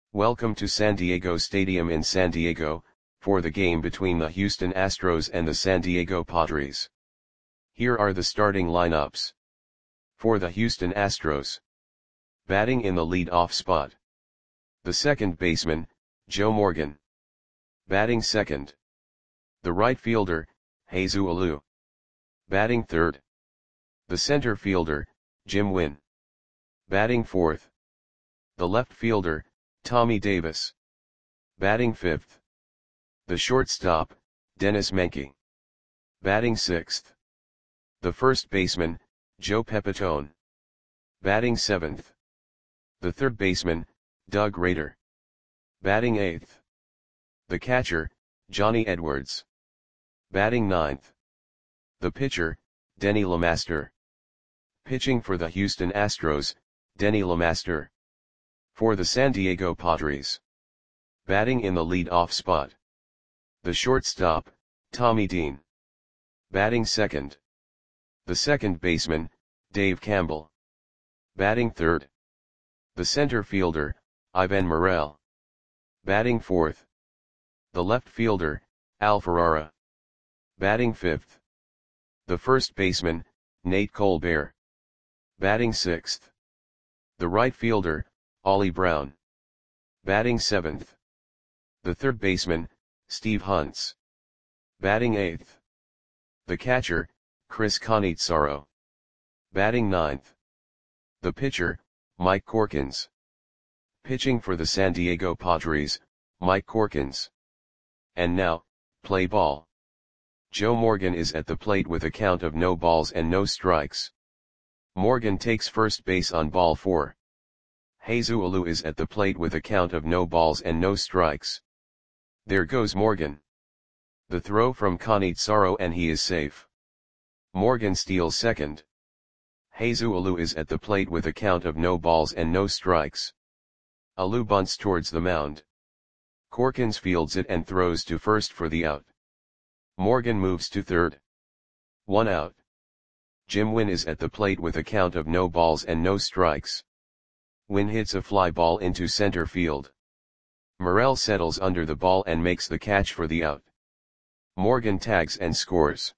Welcome to San Diego Stadium in San Diego, for the game between the Houston Astros and the San Diego Padres. Here are the starting lineups. For the Houston Astros. Batting in the lead-off spot. The second baseman, Joe Morgan. Batting second. The right fielder, Jesus Alou. Batting third. The center fielder, Jim Wynn. Batting fourth. The left fielder, Tommy Davis. Batting fifth. The shortstop, Dennis Menke. Batting sixth. The first baseman, Joe Pepitone. Batting seventh. The third baseman, Doug Rader. Batting eighth. The catcher, Johnny Edwards. Batting ninth. The pitcher, Denny LeMaster. Pitching for the Houston Astros, Denny LeMaster. For the San Diego Padres. Batting in the lead-off spot. The shortstop, Tommy Dean. Batting second. The second baseman, Dave Campbell. Batting third. The center fielder, Ivan Morel. Batting fourth. The left fielder, Al Ferrara. Batting fifth. The first baseman, Nate Colbert. Batting sixth. The right fielder, Ollie Brown. Batting seventh. The third baseman, Steve Hunts. Batting eighth. The catcher, Chris Cannizzaro. Batting ninth. The pitcher, Mike Corkins. Pitching for the San Diego Padres, Mike Corkins. And now, play ball. Joe Morgan is at the plate with a count of no balls and no strikes. Morgan takes first base on ball 4. Jesus Alou is at the plate with a count of no balls and no strikes. There goes Morgan. The throw from Cannizzaro and he is safe. Morgan steals second. Jesus Alou is at the plate with a count of no balls and no strikes. Alou bunts towards the mound. Corkins fields it and throws to first for the out. Morgan moves to third. 1 out. Jim Wynn is at the plate with a count of no balls and no strikes. Wynn hits a fly ball into center field. Morel settles under the ball and makes the catch for the out. Morgan tags and scores.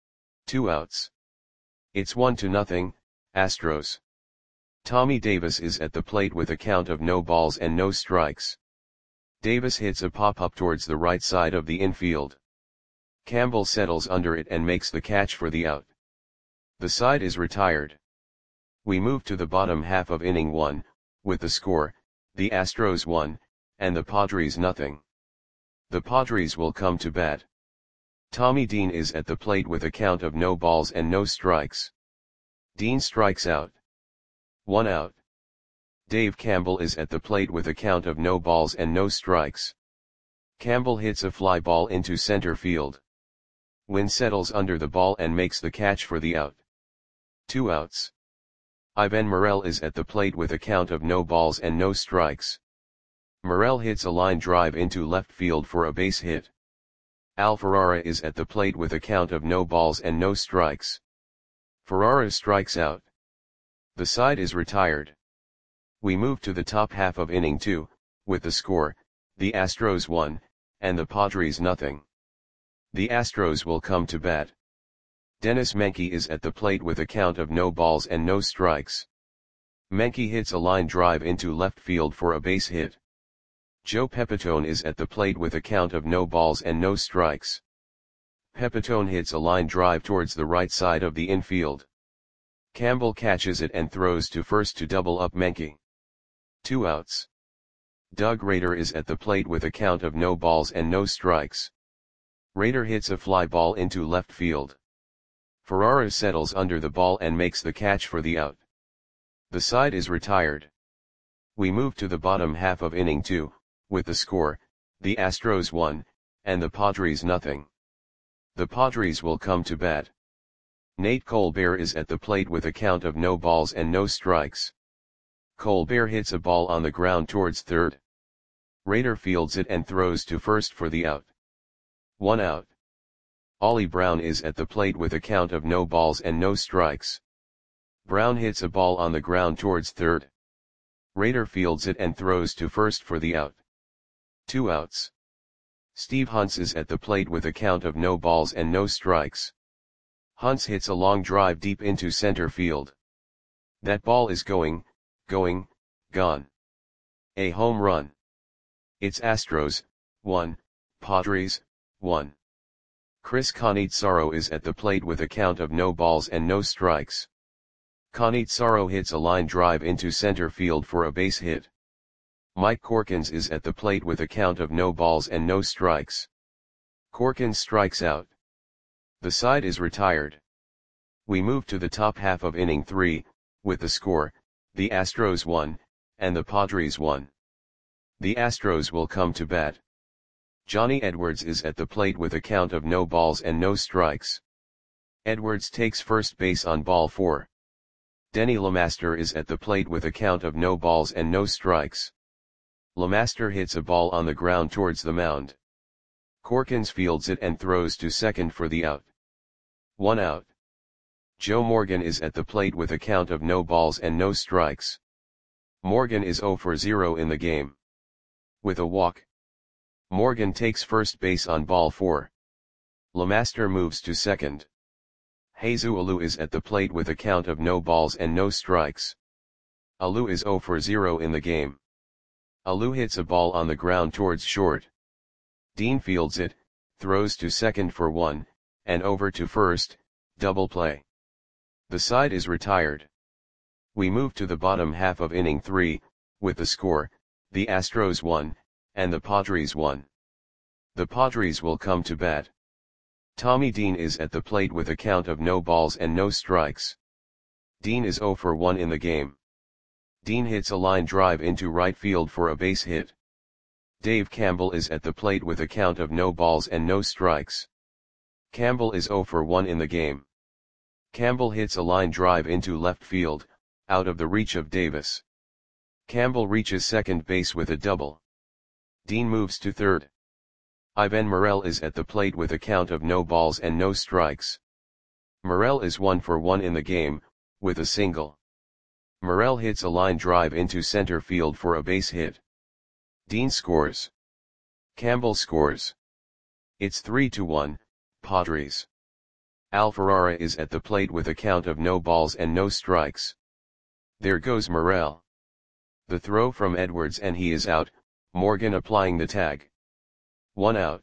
2 outs. It's 1-0, Astros. Tommy Davis is at the plate with a count of no balls and no strikes. Davis hits a pop-up towards the right side of the infield. Campbell settles under it and makes the catch for the out. The side is retired. We move to the bottom half of inning 1, with the score, the Astros 1, and the Padres 0. The Padres will come to bat. Tommy Dean is at the plate with a count of no balls and no strikes. Dean strikes out. 1 out. Dave Campbell is at the plate with a count of no balls and no strikes. Campbell hits a fly ball into center field. Wynn settles under the ball and makes the catch for the out. 2 outs. Ivan Morel is at the plate with a count of no balls and no strikes. Morel hits a line drive into left field for a base hit. Al Ferrara is at the plate with a count of no balls and no strikes. Ferrara strikes out. The side is retired. We move to the top half of inning 2, with the score, the Astros 1, and the Padres 0. The Astros will come to bat. Dennis Menke is at the plate with a count of no balls and no strikes. Menke hits a line drive into left field for a base hit. Joe Pepitone is at the plate with a count of no balls and no strikes. Pepitone hits a line drive towards the right side of the infield. Campbell catches it and throws to first to double up Menke. 2 outs. Doug Rader is at the plate with a count of no balls and no strikes. Rader hits a fly ball into left field. Ferrara settles under the ball and makes the catch for the out. The side is retired. We move to the bottom half of inning 2, with the score, the Astros 1, and the Padres 0. The Padres will come to bat. Nate Colbert is at the plate with a count of no balls and no strikes. Colbert hits a ball on the ground towards third. Rader fields it and throws to first for the out. 1 out. Ollie Brown is at the plate with a count of no balls and no strikes. Brown hits a ball on the ground towards third. Raider fields it and throws to first for the out. 2 outs. Steve Hunts is at the plate with a count of no balls and no strikes. Hunts hits a long drive deep into center field. That ball is going, gone. A home run. It's Astros, 1, Padres, 1. Chris Cannizzaro is at the plate with a count of no balls and no strikes. Cannizzaro hits a line drive into center field for a base hit. Mike Corkins is at the plate with a count of no balls and no strikes. Corkins strikes out. The side is retired. We move to the top half of inning 3, with the score, the Astros 1, and the Padres 1. The Astros will come to bat. Johnny Edwards is at the plate with a count of no balls and no strikes. Edwards takes first base on ball 4. Denny LeMaster is at the plate with a count of no balls and no strikes. LeMaster hits a ball on the ground towards the mound. Corkins fields it and throws to second for the out. 1 out. Joe Morgan is at the plate with a count of no balls and no strikes. Morgan is 0 for 0 in the game. With a walk, Morgan takes first base on ball 4. LeMaster moves to second. Jesus Alou is at the plate with a count of no balls and no strikes. Alou is 0 for 0 in the game. Alou hits a ball on the ground towards short. Dean fields it, throws to second for 1, and over to first, double play. The side is retired. We move to the bottom half of inning 3, with the score, the Astros 1, and the Padres 1. The Padres will come to bat. Tommy Dean is at the plate with a count of no balls and no strikes. Dean is 0 for 1 in the game. Dean hits a line drive into right field for a base hit. Dave Campbell is at the plate with a count of no balls and no strikes. Campbell is 0 for 1 in the game. Campbell hits a line drive into left field, out of the reach of Davis. Campbell reaches second base with a double. Dean moves to third. Ivan Morel is at the plate with a count of no balls and no strikes. Morel is 1 for 1 in the game, with a single. Morel hits a line drive into center field for a base hit. Dean scores. Campbell scores. It's 3-1, Padres. Al Ferrara is at the plate with a count of no balls and no strikes. There goes Morel. The throw from Edwards and he is out, Morgan applying the tag. 1 out.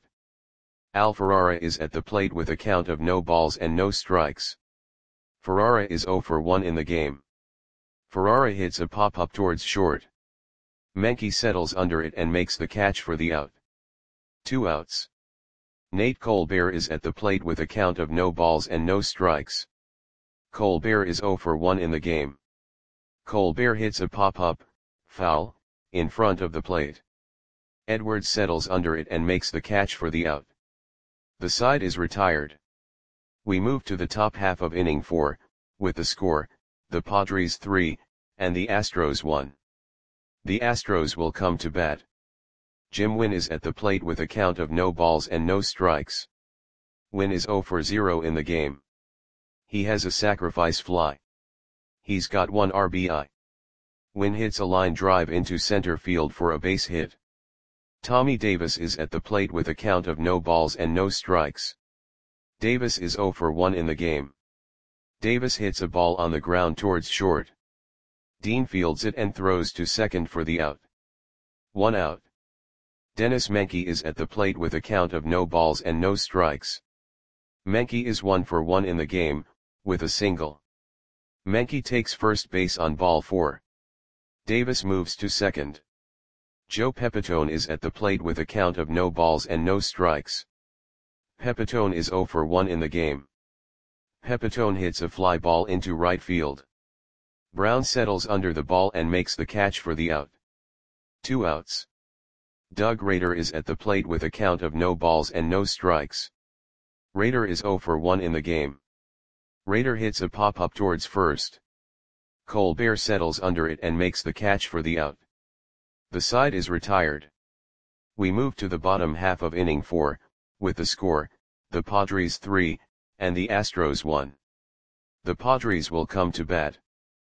Al Ferrara is at the plate with a count of no balls and no strikes. Ferrara is 0 for 1 in the game. Ferrara hits a pop-up towards short. Menke settles under it and makes the catch for the out. 2 outs. Nate Colbert is at the plate with a count of no balls and no strikes. Colbert is 0 for 1 in the game. Colbert hits a pop-up, foul, in front of the plate. Edwards settles under it and makes the catch for the out. The side is retired. We move to the top half of inning 4, with the score, the Padres 3, and the Astros 1. The Astros will come to bat. Jim Wynn is at the plate with a count of no balls and no strikes. Wynn is 0 for 0 in the game. He has a sacrifice fly. He's got 1 RBI. Wynn hits a line drive into center field for a base hit. Tommy Davis is at the plate with a count of no balls and no strikes. Davis is 0 for 1 in the game. Davis hits a ball on the ground towards short. Dean fields it and throws to second for the out. 1 out. Dennis Menke is at the plate with a count of no balls and no strikes. Menke is 1 for 1 in the game, with a single. Menke takes first base on ball 4. Davis moves to second. Joe Pepitone is at the plate with a count of no balls and no strikes. Pepitone is 0 for 1 in the game. Pepitone hits a fly ball into right field. Brown settles under the ball and makes the catch for the out. 2 outs. Doug Rader is at the plate with a count of no balls and no strikes. Rader is 0 for 1 in the game. Rader hits a pop-up towards first. Colbert settles under it and makes the catch for the out. The side is retired. We move to the bottom half of inning 4, with the score, the Padres 3, and the Astros 1. The Padres will come to bat.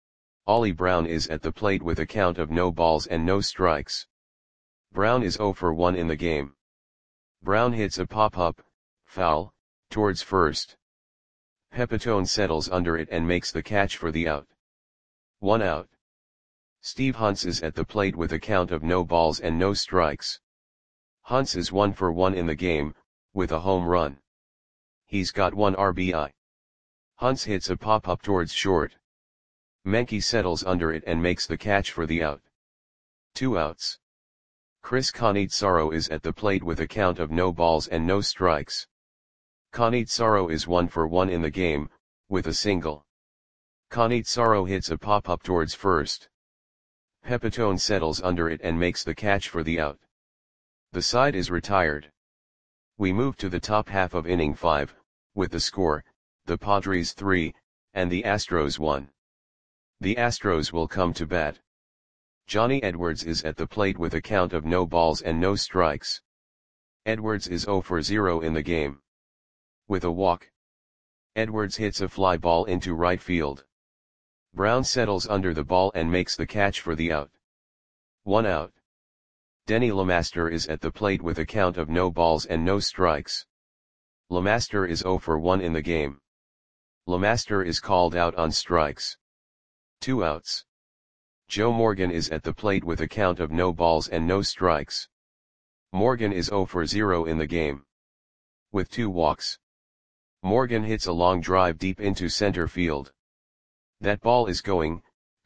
Ollie Brown is at the plate with a count of no balls and no strikes. Brown is 0 for 1 in the game. Brown hits a pop-up, foul, towards first. Pepitone settles under it and makes the catch for the out. 1 out. Steve Hunts is at the plate with a count of no balls and no strikes. Hunts is 1 for 1 in the game, with a home run. He's got 1 RBI. Hunts hits a pop-up towards short. Menke settles under it and makes the catch for the out. 2 outs. Chris Conitsaro is at the plate with a count of no balls and no strikes. Conitsaro is 1 for 1 in the game, with a single. Conitsaro hits a pop-up towards first. Pepitone settles under it and makes the catch for the out. The side is retired. We move to the top half of inning 5, with the score, the Padres 3, and the Astros 1. The Astros will come to bat. Johnny Edwards is at the plate with a count of no balls and no strikes. Edwards is 0 for 0 in the game. With a walk, Edwards hits a fly ball into right field. Brown settles under the ball and makes the catch for the out. 1 out. Denny LeMaster is at the plate with a count of no balls and no strikes. LeMaster is 0 for 1 in the game. LeMaster is called out on strikes. 2 outs. Joe Morgan is at the plate with a count of no balls and no strikes. Morgan is 0 for 0 in the game. With 2 walks, Morgan hits a long drive deep into center field. That ball is gone.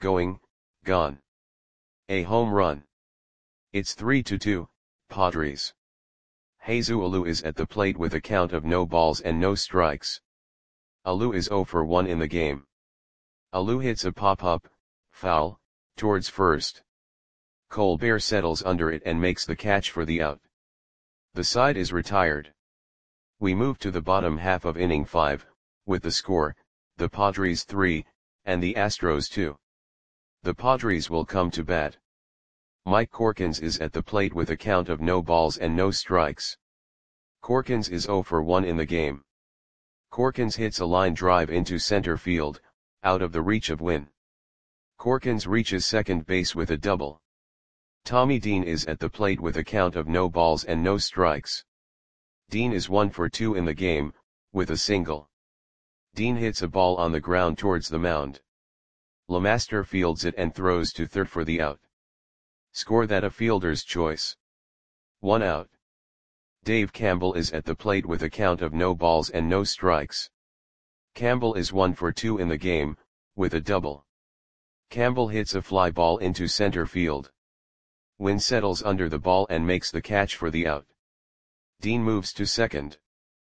A home run. It's 3-2, Padres. Jesus Alou is at the plate with a count of no balls and no strikes. Alou is 0 for 1 in the game. Alou hits a pop-up, foul, towards first. Colbert settles under it and makes the catch for the out. The side is retired. We move to the bottom half of inning 5, with the score, the Padres 3, and the Astros 2. The Padres will come to bat. Mike Corkins is at the plate with a count of no balls and no strikes. Corkins is 0 for 1 in the game. Corkins hits a line drive into center field, out of the reach of Winn. Corkins reaches second base with a double. Tommy Dean is at the plate with a count of no balls and no strikes. Dean is 1 for 2 in the game, with a single. Dean hits a ball on the ground towards the mound. LeMaster fields it and throws to third for the out. Score that a fielder's choice. 1 out. Dave Campbell is at the plate with a count of no balls and no strikes. Campbell is 1 for 2 in the game, with a double. Campbell hits a fly ball into center field. Winn settles under the ball and makes the catch for the out. Dean moves to second.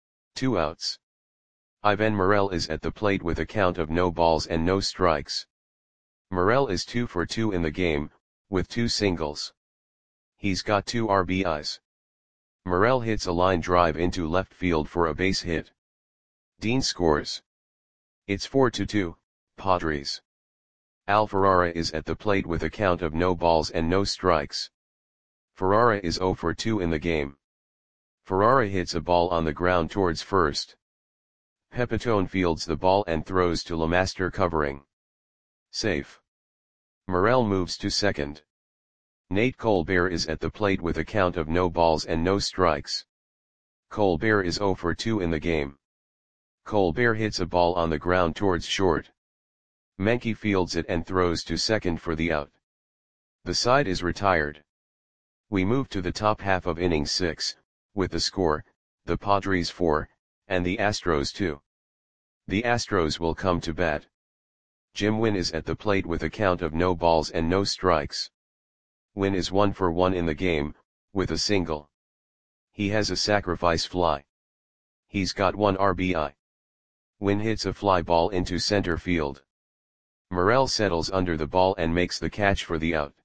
2 outs. Ivan Morel is at the plate with a count of no balls and no strikes. Morel is 2 for 2 in the game, with 2 singles. He's got 2 RBIs. Morel hits a line drive into left field for a base hit. Dean scores. It's 4-2, Padres. Al Ferrara is at the plate with a count of no balls and no strikes. Ferrara is 0 for 2 in the game. Ferrara hits a ball on the ground towards first. Pepitone fields the ball and throws to LeMaster covering. Safe. Morel moves to second. Nate Colbert is at the plate with a count of no balls and no strikes. Colbert is 0 for 2 in the game. Colbert hits a ball on the ground towards short. Menke fields it and throws to second for the out. The side is retired. We move to the top half of inning 6, with the score, the Padres 4, and the Astros 2. The Astros will come to bat. Jim Winn is at the plate with a count of no balls and no strikes. Winn is 1 for 1 in the game, with a single. He has a sacrifice fly. He's got 1 RBI. Winn hits a fly ball into center field. Morel settles under the ball and makes the catch for the out.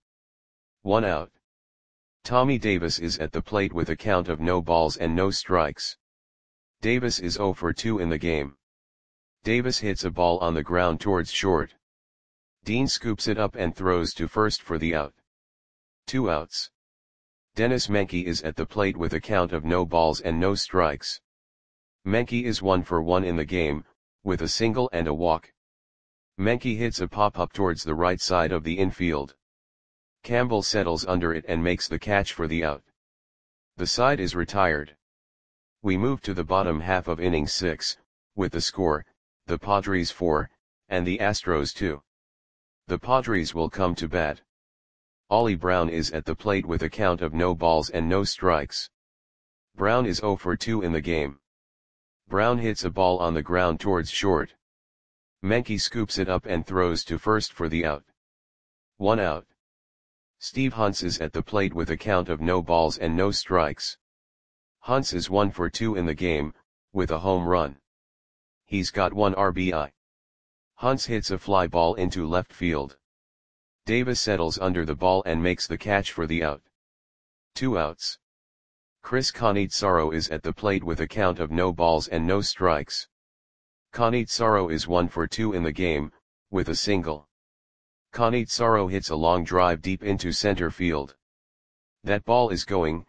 1 out. Tommy Davis is at the plate with a count of no balls and no strikes. Davis is 0 for 2 in the game. Davis hits a ball on the ground towards short. Dean scoops it up and throws to first for the out. 2 outs. Dennis Menke is at the plate with a count of no balls and no strikes. Menke is 1 for 1 in the game, with a single and a walk. Menke hits a pop-up towards the right side of the infield. Campbell settles under it and makes the catch for the out. The side is retired. We move to the bottom half of inning 6, with the score, the Padres 4, and the Astros 2. The Padres will come to bat. Ollie Brown is at the plate with a count of no balls and no strikes. Brown is 0 for 2 in the game. Brown hits a ball on the ground towards short. Menke scoops it up and throws to first for the out. 1 out. Steve Hunts is at the plate with a count of no balls and no strikes. Hunts is 1 for 2 in the game, with a home run. He's got 1 RBI. Hunts hits a fly ball into left field. Davis settles under the ball and makes the catch for the out. 2 outs. Chris Cannizzaro is at the plate with a count of no balls and no strikes. Cannizzaro is 1 for 2 in the game, with a single. Cannizzaro hits a long drive deep into center field. That ball is going,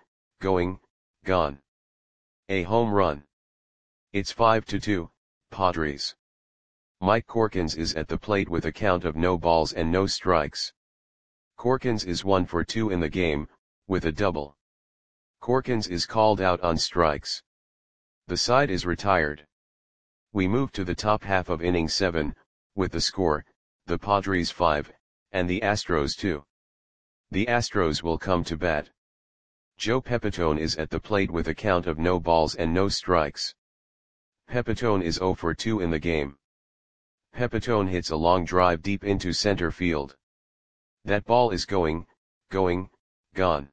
gone. A home run. It's 5-2, Padres. Mike Corkins is at the plate with a count of no balls and no strikes. Corkins is 1 for 2 in the game, with a double. Corkins is called out on strikes. The side is retired. We move to the top half of inning 7, with the score, the Padres 5, and the Astros 2. The Astros will come to bat. Joe Pepitone is at the plate with a count of no balls and no strikes. Pepitone is 0 for 2 in the game. Pepitone hits a long drive deep into center field. That ball is going, gone.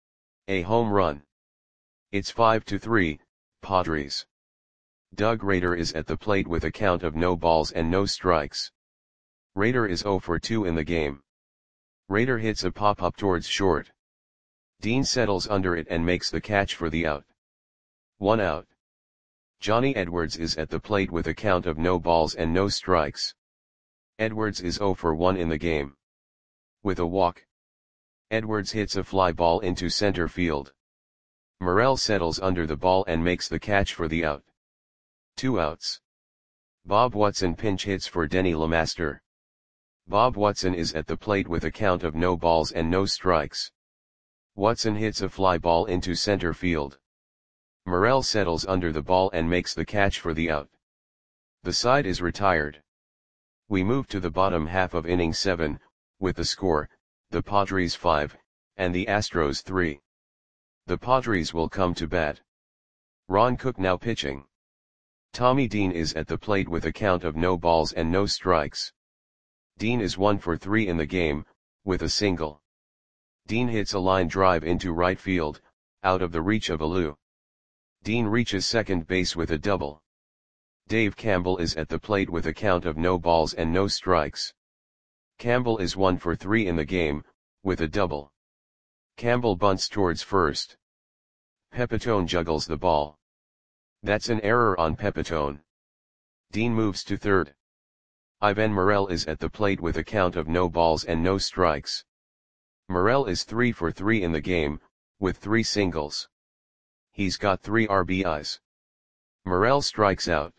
A home run. It's 5-3, Padres. Doug Rader is at the plate with a count of no balls and no strikes. Rader is 0 for 2 in the game. Rader hits a pop-up towards short. Dean settles under it and makes the catch for the out. 1 out. Johnny Edwards is at the plate with a count of no balls and no strikes. Edwards is 0 for 1 in the game. With a walk. Edwards hits a fly ball into center field. Morel settles under the ball and makes the catch for the out. 2 outs. Bob Watson pinch hits for Denny LeMaster. Bob Watson is at the plate with a count of no balls and no strikes. Watson hits a fly ball into center field. Morel settles under the ball and makes the catch for the out. The side is retired. We move to the bottom half of inning 7, with the score, the Padres 5, and the Astros 3. The Padres will come to bat. Ron Cook now pitching. Tommy Dean is at the plate with a count of no balls and no strikes. Dean is 1 for 3 in the game, with a single. Dean hits a line drive into right field, out of the reach of Alou. Dean reaches second base with a double. Dave Campbell is at the plate with a count of no balls and no strikes. Campbell is 1 for 3 in the game, with a double. Campbell bunts towards first. Pepitone juggles the ball. That's an error on Pepitone. Dean moves to third. Ivan Morel is at the plate with a count of no balls and no strikes. Morel is 3 for 3 in the game, with 3 singles. He's got 3 RBIs. Morel strikes out.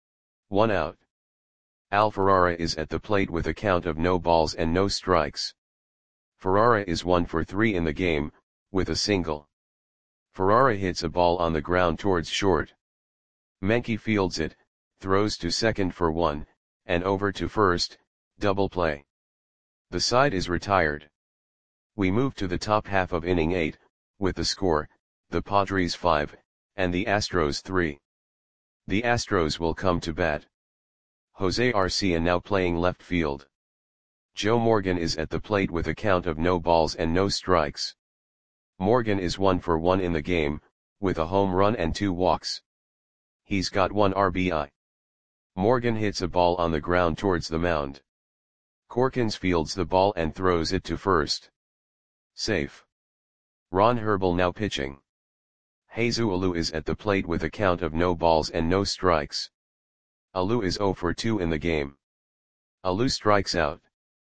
1 out. Al Ferrara is at the plate with a count of no balls and no strikes. Ferrara is 1 for 3 in the game, with a single. Ferrara hits a ball on the ground towards short. Menke fields it, throws to second for 1, and over to first, double play. The side is retired. We move to the top half of inning 8, with the score, the Padres 5, and the Astros 3. The Astros will come to bat. Jose Arcia now playing left field. Joe Morgan is at the plate with a count of no balls and no strikes. Morgan is 1 for 1 in the game, with a home run and 2 walks. He's got 1 RBI. Morgan hits a ball on the ground towards the mound. Corkins fields the ball and throws it to first. Safe. Ron Herbel now pitching. Jesus Alou is at the plate with a count of no balls and no strikes. Alou is 0 for 2 in the game. Alou strikes out.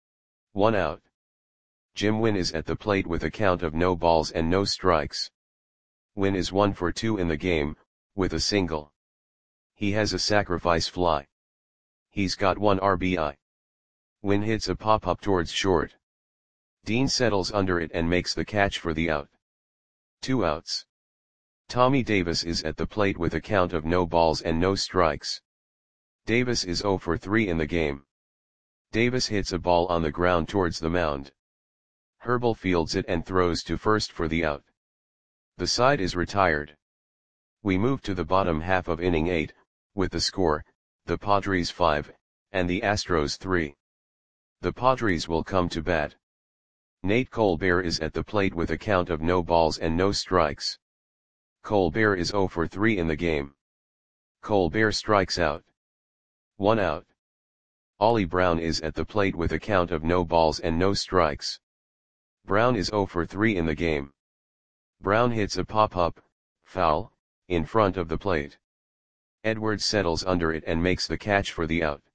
1 out. Jim Wynn is at the plate with a count of no balls and no strikes. Wynn is 1 for 2 in the game, with a single. He has a sacrifice fly. He's got 1 RBI. Wynn hits a pop-up towards short. Dean settles under it and makes the catch for the out. 2 outs. Tommy Davis is at the plate with a count of no balls and no strikes. Davis is 0 for 3 in the game. Davis hits a ball on the ground towards the mound. Herbal fields it and throws to first for the out. The side is retired. We move to the bottom half of inning 8, with the score, the Padres 5, and the Astros 3. The Padres will come to bat. Nate Colbert is at the plate with a count of no balls and no strikes. Colbert is 0 for 3 in the game. Colbert strikes out. 1 out. Ollie Brown is at the plate with a count of no balls and no strikes. Brown is 0 for 3 in the game. Brown hits a pop-up, foul, in front of the plate. Edwards settles under it and makes the catch for the out.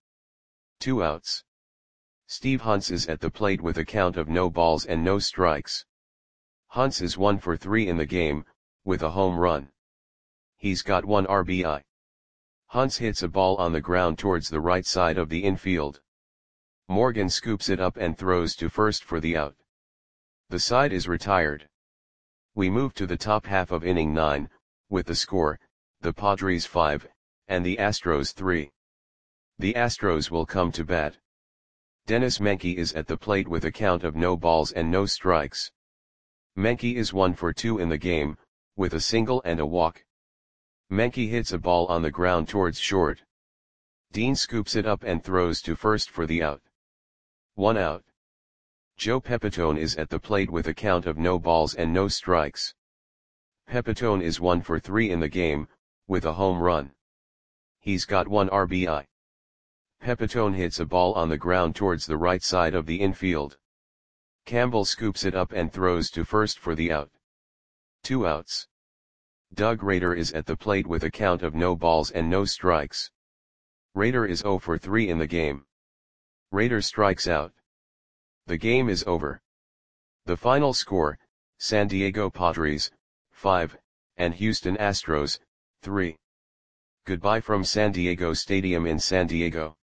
2 outs. Steve Hunts is at the plate with a count of no balls and no strikes. Hunts is 1 for 3 in the game, with a home run. He's got 1 RBI. Hunts hits a ball on the ground towards the right side of the infield. Morgan scoops it up and throws to first for the out. The side is retired. We move to the top half of inning 9, with the score, the Padres 5, and the Astros 3. The Astros will come to bat. Dennis Menke is at the plate with a count of no balls and no strikes. Menke is 1 for 2 in the game, with a single and a walk. Menke hits a ball on the ground towards short. Dean scoops it up and throws to first for the out. 1 out. Joe Pepitone is at the plate with a count of no balls and no strikes. Pepitone is 1 for 3 in the game, with a home run. He's got 1 RBI. Pepitone hits a ball on the ground towards the right side of the infield. Campbell scoops it up and throws to first for the out. 2 outs. Doug Rader is at the plate with a count of no balls and no strikes. Rader is 0 for 3 in the game. Rader strikes out. The game is over. The final score, San Diego Padres, 5, and Houston Astros, 3. Goodbye from San Diego Stadium in San Diego.